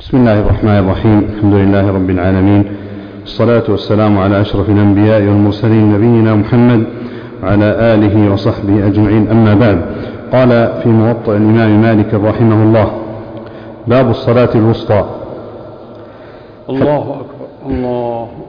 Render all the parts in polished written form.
بسم الله الرحمن الرحيم. الحمد لله رب العالمين، الصلاة والسلام على أشرف الأنبياء والمرسلين نبينا محمد وعلى آله وصحبه أجمعين، أما بعد. قال في موطأ الإمام مالك رحمه الله: باب الصلاة الوسطى. الله أكبر الله أكبر.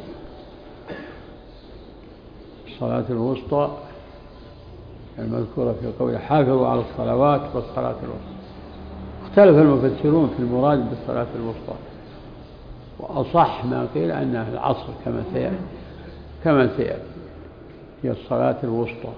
الصلاة الوسطى المذكورة في قوله حافظوا على الصلوات والصلاة الوسطى. اختلف المفسرون في المراد بالصلاة الوسطى، وأصح ما قيل أنها العصر كما سيأتي هي الصلاة الوسطى.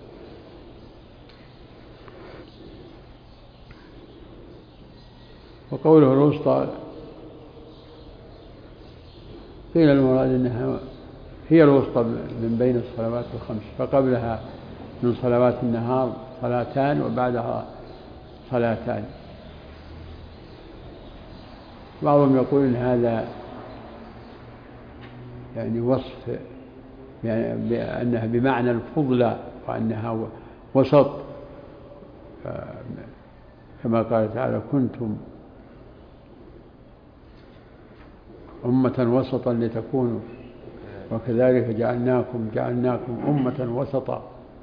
وقوله الوسطى قيل المراد أنها هي الوسطى من بين الصلوات الخمس، فقبلها من صلوات النهار صلاتان وبعدها صلاتان. بعضهم يقول إن هذا يعني وصف، يعني بأنها بمعنى الفضلى وأنها وسط، كما قال تعالى: كنتم أمة وسطا لتكونوا وكذلك جعلناكم أمة وسطا.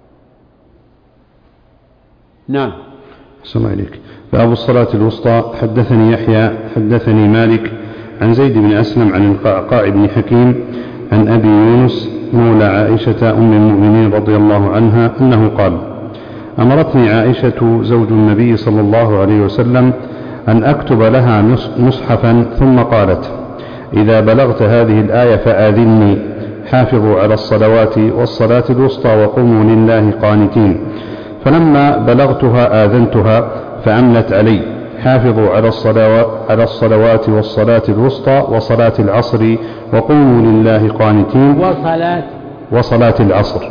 نعم. السلام عليك. باب الصلاة الوسطى. حدثني يحيى حدثني مالك عن زيد بن أسلم عن القعقاع بن حكيم عن أبي يونس مولى عائشة أم المؤمنين رضي الله عنها أنه قال: أمرتني عائشة زوج النبي صلى الله عليه وسلم أن أكتب لها مصحفا، ثم قالت: إذا بلغت هذه الآية فآذني: حافظوا على الصلوات والصلاة الوسطى وقوموا لله قانتين. فلما بلغتها آذنتها فأملت علي: حافظوا على الصلوات والصلاة الوسطى وصلاة العصر وقوموا لله قانتين. وصلاة العصر.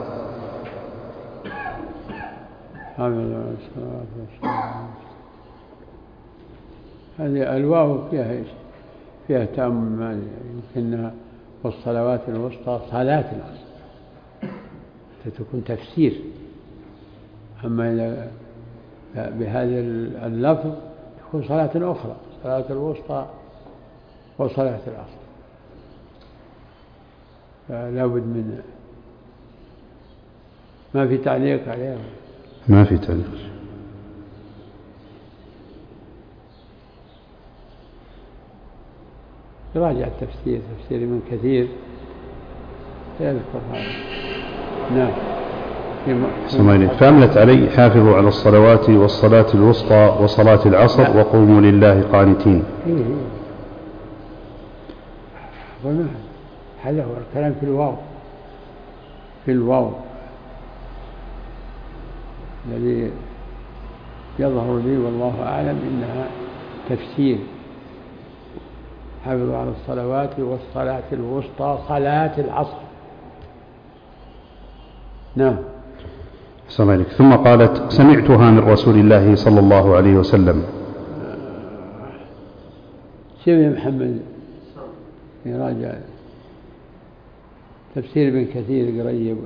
هذه الواو فيها تأمل، يمكنها والصلوات الوسطى صلاة العصر تكون تفسير. أما إذا بهذا اللفظ تكون صلاة أخرى، صلاة الوسطى وصلاة العصر، فلا بد من ما في تعليق عليها. ما في تعليق. راجع تفسير من كثير يذكر هذا. نعم. فأملت علي: حافظوا على الصلوات والصلاة الوسطى وصلاة العصر وقوموا لله قانتين. هذا هو الكلام في الواو الذي يظهر لي والله أعلم إنها تفسير. حافظوا على الصلوات والصلاة الوسطى صلاة العصر. نعم. السلام عليك. ثم قالت: سمعتها من رسول الله صلى الله عليه وسلم. سيدي محمد يراجع تفسير ابن كثير قريب.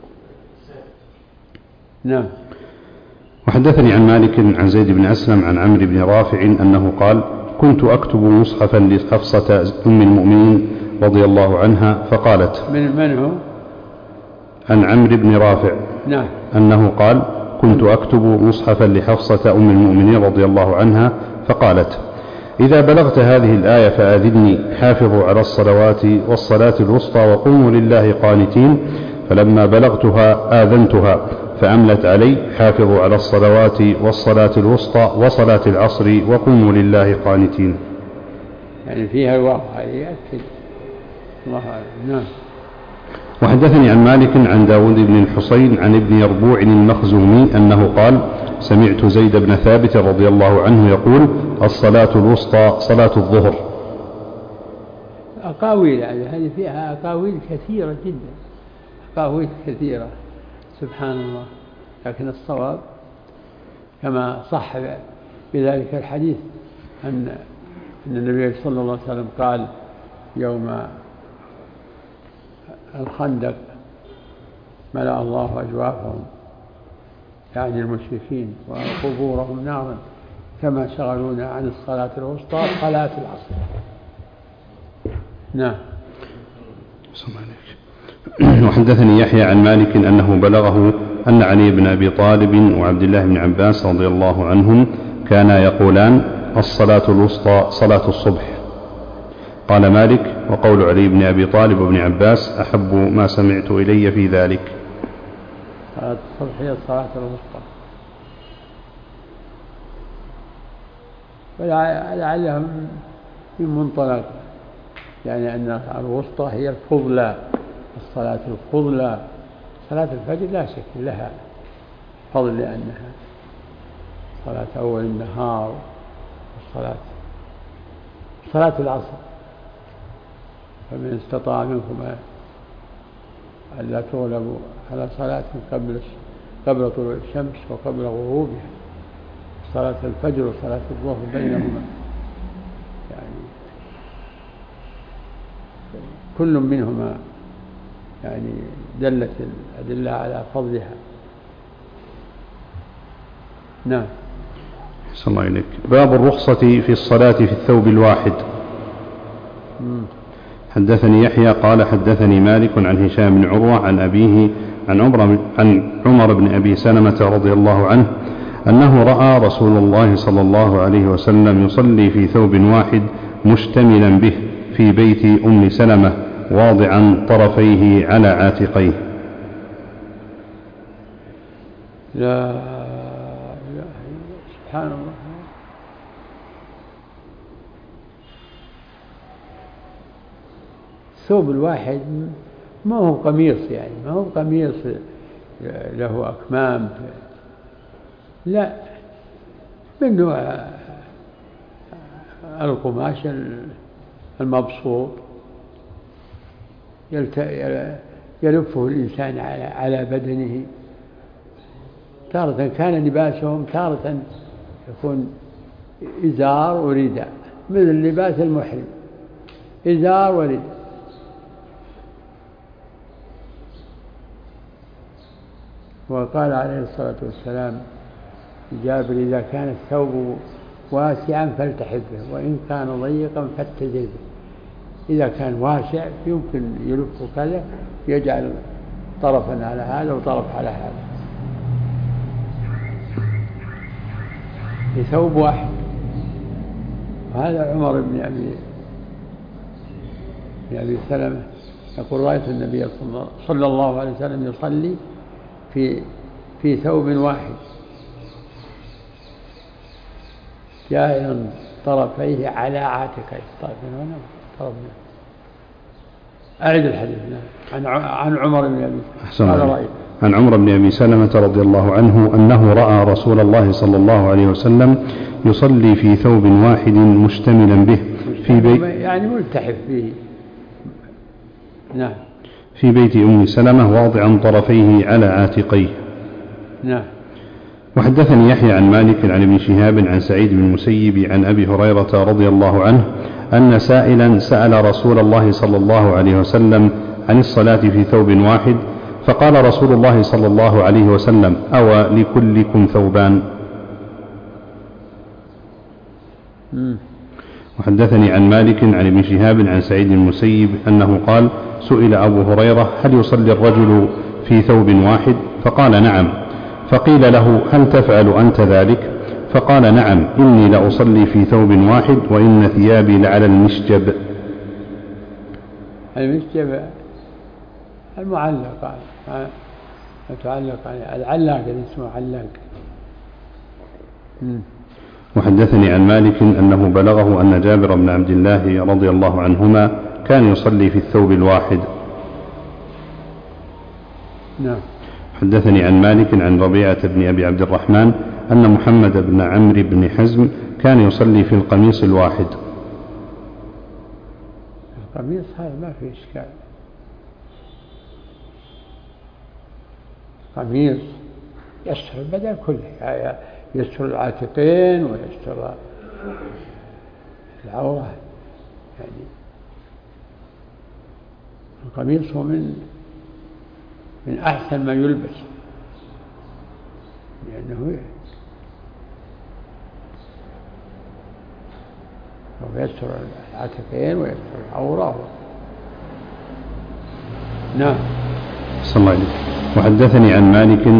نعم. وحدثني عن مالك عن زيد بن أسلم عن عمرو بن رافع أنه قال: كنت أكتب مصحفا لحفصة أم المؤمنين رضي الله عنها فقالت: من هو؟ عن عمرو بن رافع. نعم. أنه قال: كنت أكتب مصحفا لحفصة أم المؤمنين رضي الله عنها فقالت: إذا بلغت هذه الآية فآذني: حافظوا على الصلوات والصلاة الوسطى وقوموا لله قانتين. فلما بلغتها آذنتها فأملت علي: حافظوا على الصلوات والصلاة الوسطى وصلاة العصر وقوموا لله قانتين. يعني فيها الواقع يأكد الله أعلم. نعم. وحدثني عن مالك عن داود بن الحصين عن ابن يربوع المخزومي أنه قال: سمعت زيد بن ثابت رضي الله عنه يقول: الصلاة الوسطى صلاة الظهر. أقاويل يعني هذه فيها أقاويل كثيرة جدا، أقاويل كثيرة سبحان الله. لكن الصواب كما صح بذلك الحديث أن النبي صلى الله عليه وسلم قال يوم الخندق: ملأ الله أجوافهم، يعني المشركين، وقبورهم نارا، كما شغلونا عن الصلاة الوسطى صلاة العصر. نعم. وحدثني يحيى عن مالك أنه بلغه أن علي بن أبي طالب وعبد الله بن عباس رضي الله عنهم كانا يقولان الصلاة الوسطى صلاة الصبح. قال مالك: وقول علي بن أبي طالب وابن عباس أحب ما سمعت إلي في ذلك. صلاة الصبح هي الصلاة الوسطى، ولعلهم من منطلق يعني أن الوسطى هي الفضلى، الصلاة الفضلى. صلاة الفجر لا شك لها فضل لأنها صلاة أول النهار، صلاة العصر. فمن استطاع منكم ألا تغلبوا على صلاة قبل طلوع الشمس وقبل غروبها، صلاة الفجر وصلاة الظهر بينهما يعني كل منهما يعني دلت الأدلة على فضلها. نعم. صلى الله عليك. باب الرخصة في الصلاة في الثوب الواحد. حدثني يحيى قال حدثني مالك عن هشام بن عروة عن أبيه عن عمر بن أبي سلمة رضي الله عنه أنه رأى رسول الله صلى الله عليه وسلم يصلي في ثوب واحد مشتملا به في بيت أم سلمة واضعا طرفيه على عاتقيه. لا سبحان الله. الثوب الواحد ما هو قميص، يعني ما هو قميص له أكمام، لا، من نوع القماش المبسوط يلفه الإنسان على بدنه. تارة كان لباسهم تارة يكون إزار ورداء، مثل لباس المحرم، إزار ورداء. وقال عليه الصلاة والسلام جابر: إذا كان الثوب واسعا فالتحف به، وإن كان ضيقا فاتزر به. إذا كان واسع يمكن يلفه كذا، يجعل طرفا على هذا وطرف على هذا في ثوب واحد. وهذا عمر بن أبي سلمة يقول: رأيت النبي صلى الله عليه وسلم يصلي في ثوب واحد جائلا طرفيه على عاتقيه. طرفين هنا طرفين. أعد الحديث. عن عمر بن أبي سلمة. عن عمر بن أبي سلمة رضي الله عنه أنه رأى رسول الله صلى الله عليه وسلم يصلي في ثوب واحد مشتملا به في بيت، يعني ملتحف به. نعم. في بيت أم سلمة واضعا طرفيه على عاتقيه. نعم. وحدثني يحيى عن مالك عن ابن شهاب عن سعيد بن المسيب عن أبي هريرة رضي الله عنه أن سائلا سأل رسول الله صلى الله عليه وسلم عن الصلاة في ثوب واحد، فقال رسول الله صلى الله عليه وسلم: أوى لكلكم ثوبان. وحدثني عن مالك عن ابن شهاب عن سعيد بن المسيب أنه قال: سئل أبو هريرة: هل يصلي الرجل في ثوب واحد؟ فقال: نعم. فقيل له: هل تفعل أنت ذلك؟ فقال: نعم، إني لأصلي في ثوب واحد وإن ثيابي لعلى المشجب. المشجب المعلق، يتعلق العلاق، اسمه علاق. وحدثني عن مالك أنه بلغه أن جابر بن عبد الله رضي الله عنهما كان يصلي في الثوب الواحد. نعم. حدثني عن مالك عن ربيعة بن أبي عبد الرحمن أن محمد بن عمرو بن حزم كان يصلي في القميص الواحد. القميص هذا ما فيه إشكال. قميص يستر البدن كله، يستر العاتقين ويستر العورة. يعني القميص هو من أحسن ما يلبس، لأنه ويستر العاتقين ويستر العورة. نعم. صلى الله عليه. وحدثني عن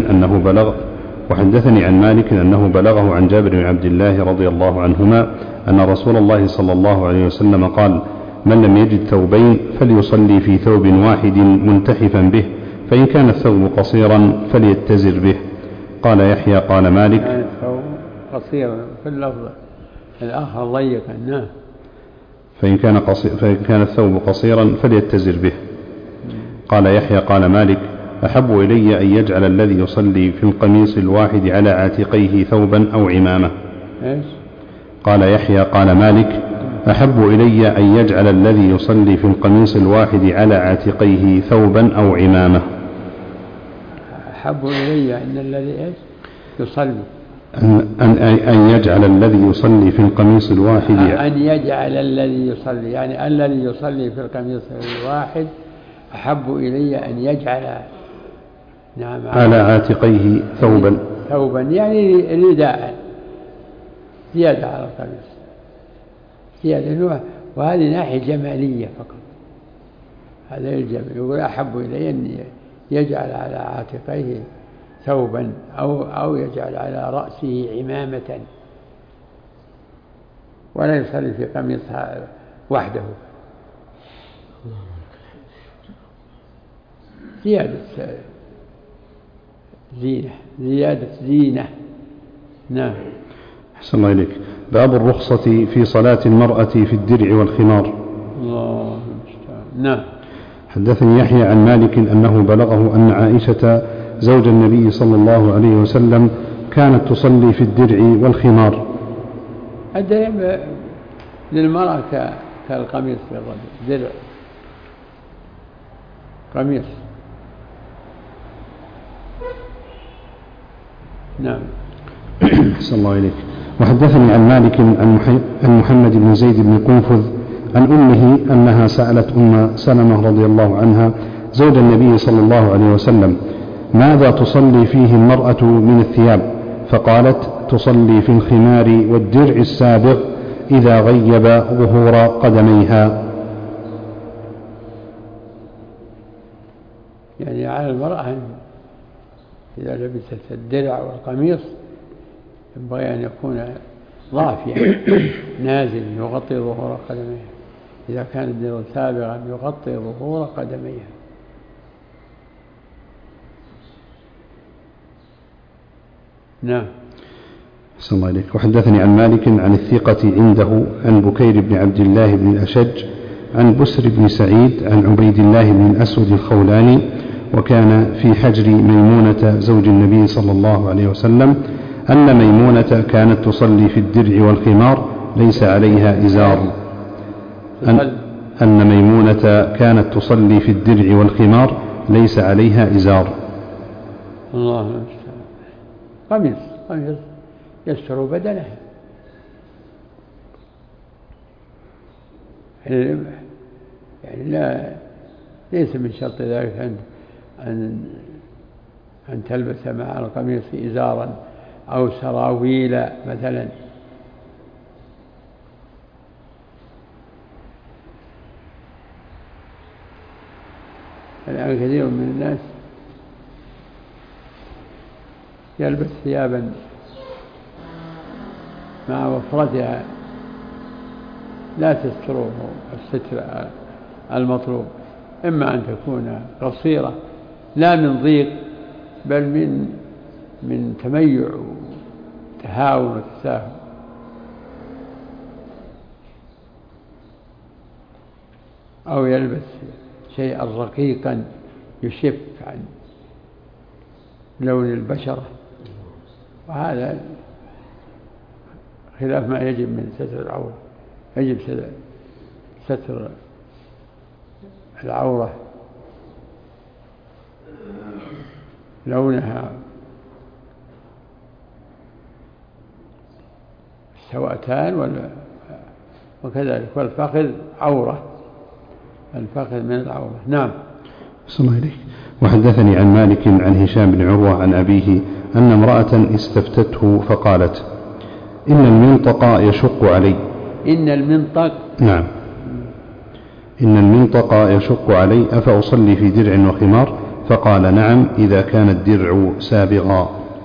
مالك أنه بلغه عن جابر بن عبد الله رضي الله عنهما أن رسول الله صلى الله عليه وسلم قال: من لم يجد ثوبين فليصلي في ثوب واحد ملتحفا به، فإن كان الثوب قصيرا فليتزر به. قال يحيى قال مالك: كان الثوب قصيرا في اللفظ الآخر ضيقا. نعم. فإن كان الثوب قصيرا فليتزر به. قال يحيى قال مالك: أحب إلي أن يجعل الذي يصلي في القميص الواحد على عاتقيه ثوبا أو عمامة. قال يحيى قال مالك: أحب إلي أن يجعل الذي يصلي في القميص الواحد على عاتقيه ثوبا أو عمامة. أحب إلي أن الذي يصلي أن يجعل الذي يصلي في القميص الواحد أن يجعل الذي يصلي، يعني الذي يصلي في القميص الواحد أحب إلي أن يجعل نعم على عاتقيه ثوبا يعني رداء زيادة على القميص زيادة، وهذه ناحية جمالية فقط. هذا الجمال. يقول أحب إلي أن يجعل على عاتقيه ثوبا أو يجعل على رأسه عمامة، ولا يصلي في قميص وحده. زيادة زينة. نعم. أحسن الله إليك. باب الرخصة في صلاة المرأة في الدرع والخمار. الله المستعان. نعم. حدثني يحيى عن مالك أنه بلغه أن عائشة زوج النبي صلى الله عليه وسلم كانت تصلي في الدرع والخمار. الدرع للمرأة كالقميص للرجل، درع قميص. نعم. أحسن الله إليك. وحدثني عن مالك عن محمد بن زيد بن قنفذ عن أمه أنها سألت أم سلمة رضي الله عنها زوج النبي صلى الله عليه وسلم: ماذا تصلي فيه المرأة من الثياب؟ فقالت: تصلي في الخمار والدرع السابغ إذا غيب ظهور قدميها. يعني على المرأة إذا لبست الدرع والقميص ينبغي أن يكون ضافيا نازل يغطي ظهور قدميها. إذا كان الدرع سابغا يغطي ظهور قدميها. نعم. أحسن الله إليك. وحدثني عن مالك عن الثقة عنده عن بكير بن عبد الله بن الأشج عن بسر بن سعيد عن عبيد الله بن الأسود الخولاني، وكان في حجر ميمونة زوج النبي صلى الله عليه وسلم، أن ميمونة كانت تصلي في الدرع والخمار ليس عليها إزار. أن ميمونة كانت تصلي في الدرع والخمار ليس عليها إزار. الله المستعان. قميص يستر بدنها. يعني ليس من شرط ذلك أن تلبس مع القميص إزارا أو سراويل مثلا. الآن كثير من الناس يلبس ثيابا مع وفرتها لا تستره الستر المطلوب، إما أن تكون قصيرة لا من ضيق بل من تميع وتهاون وتساهل، أو يلبس شيئا رقيقا يشف عن لون البشرة، وهذا خلاف ما يجب من ستر العورة. يجب ستر العورة لونها السوأتان وكذلك، والفخذ عورة، الفخذ من العورة. نعم. صلى الله عليه. وحدثني عن مالك عن هشام بن عروة عن أبيه أن امرأة استفتته فقالت: إن المنطق يشق علي، إن المنطق. نعم. إن المنطق يشق علي أفأصلي في درع وخمار؟ فقال نعم إذا كان الدرع سابغا.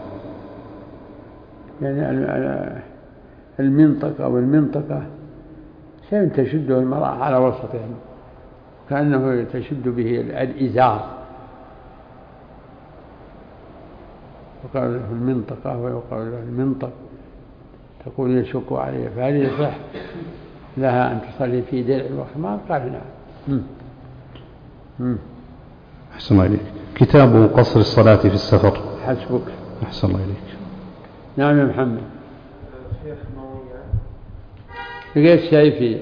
يعني المنطق أو المنطقة شيء تشده المرأة على وسطه كأنه تشد به الإزار، وقال له المنطقة ويقال له المنطق، تقول يشق عليه، فهل يصح لها أن تصلي في درع وخمار؟ قال نعم. أحسن الله إليك. كتاب قصر الصلاة في السفر. حسبك. أحسن الله إليك. نعم يا محمد. لقيت شيء في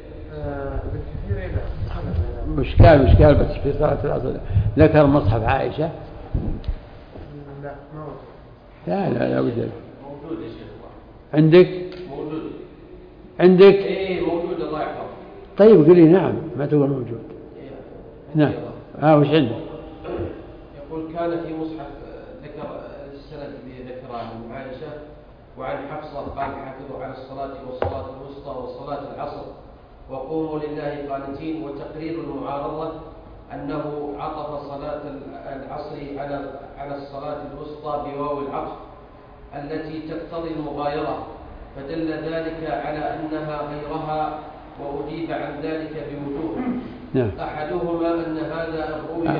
مشكال بس في صلاة العصر ذكر مصحف عائشة. لا ما لا وجد. موجود يا شيخ. عندك؟ موجود. عندك؟ ايه موجود الله يحفظه. طيب قل لي نعم، ما تقول موجود. إيه. نعم. وش عندك؟ يقول كان في مصحف ذكر السند اللي ذكره عن عائشة وعن حفصة قال حافظوا على الصلاة والصلاة الوسطى وصلاة العصر وقوموا لله قانتين، وتقرير المعارضة أنه عطف صلاة العصر على الصلاة الوسطى بواو العطف التي تقتضي المغايرة، فدل ذلك على أنها غيرها، وأجيب عن ذلك بوجوه. نعم. أحدها أن هذا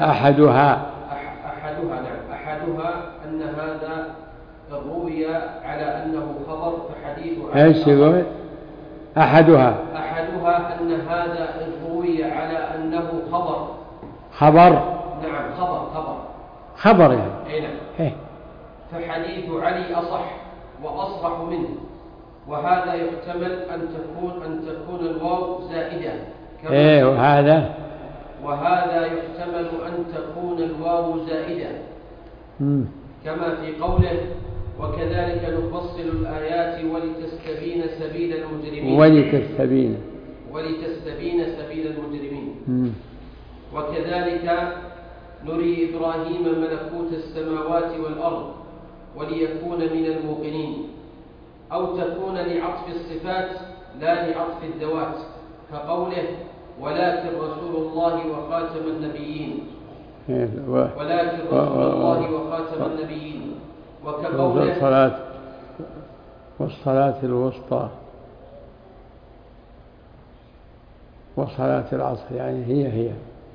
أن هذا الرؤيا على أنه خبر، فحديث ايش يقول؟ أحدها أن هذا الرؤيا على أنه خبر. نعم خبر يعني. أي نعم. إيه. فحديث علي أصح وأصرح منه، وهذا يحتمل أن تكون الواو زائدة. إيه وهذا يحتمل أن تكون الواو زائدة كما في قوله وكذلك نفصل الآيات ولتستبين سبيل المجرمين. ولتستبين سبيل المجرمين. وكذلك نري إبراهيم ملكوت السماوات والأرض وليكون من الموقنين، أو تكون لعطف الصفات لا لعطف الذوات، كقوله ولكن رسول الله وخاتم النبيين. وكقوله والصلاة الوسطى وصلاة العصر، يعني هي.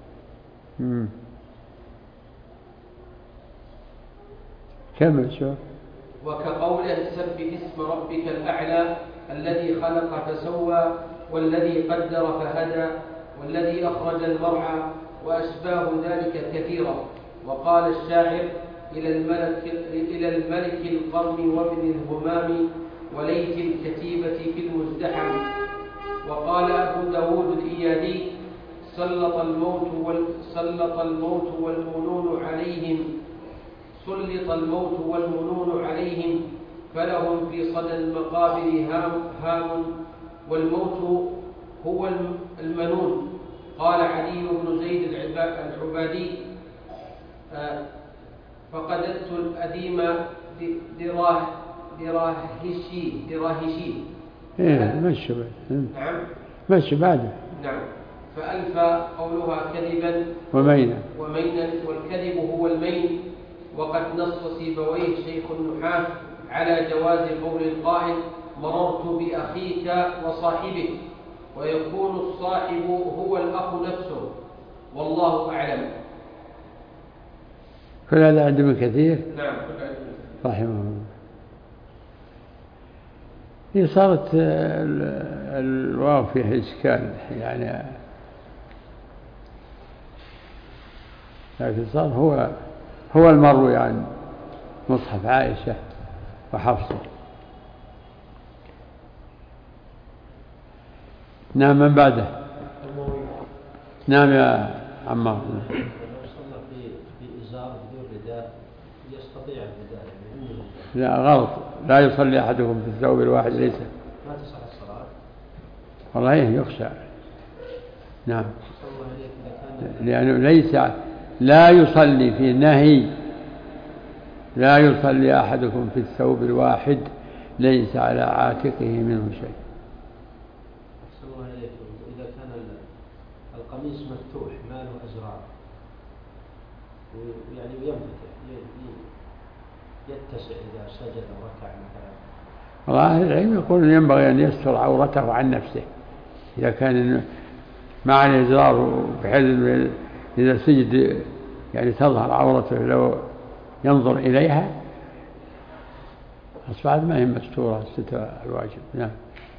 كمل شوف. وكقوله سبح اسم ربك الأعلى الذي خلق فسوى والذي قدر فهدى والذي أخرج المرعى وأشباه ذلك كثيرا. وقال الشاعر إلى الملك القرم وابن الهمام وليت الكتيبة في المزدحم. وقال أبو داود الإيادي سلط الموت والمنون عليهم فلهم في صدى المقابر هام والموت هو المنون. قال علي بن زيد العبادي فقددت الأديم دراهشي. مشي بعده. نعم. فألف قولها كذبا ومينا، والكذب هو المين. وقد نص سيبويه شيخ النحاة على جواز قول القائل مررت بأخيك وصاحبك، ويكون الصاحب هو الأخ نفسه، والله أعلم. كل هذا عند ابن كثير. نعم رحمه الله. هي صارت الواو فيها إشكال يعني، لكن صار هو المروي عن مصحف عائشة وحفصة. نعم. من بعده؟ نعم يا عمار. لو صلى في إزار بدون رداء يستطيع الرداء؟ لا غلط، لا يصلي أحدكم في الثوب الواحد ليس ما تصح الصلاة. والله يخشى. نعم. لأنه ليس لا يصلي في نهي لا يصلي أحدكم في الثوب الواحد ليس على عاتقه منه شيء. عليكم إذا كان القميص مفتوح ما له أزرار يعني ينفتح يتسع إذا سجد وركع مثلا. والله أهل العلم يقولون ينبغي أن يستر عورته عن نفسه إذا كان ما عليه إزرار، بحيث إذا سجد يعني تظهر عورته لو ينظر إليها أصبحت ما هي مستورة الستر الواجب. نعم.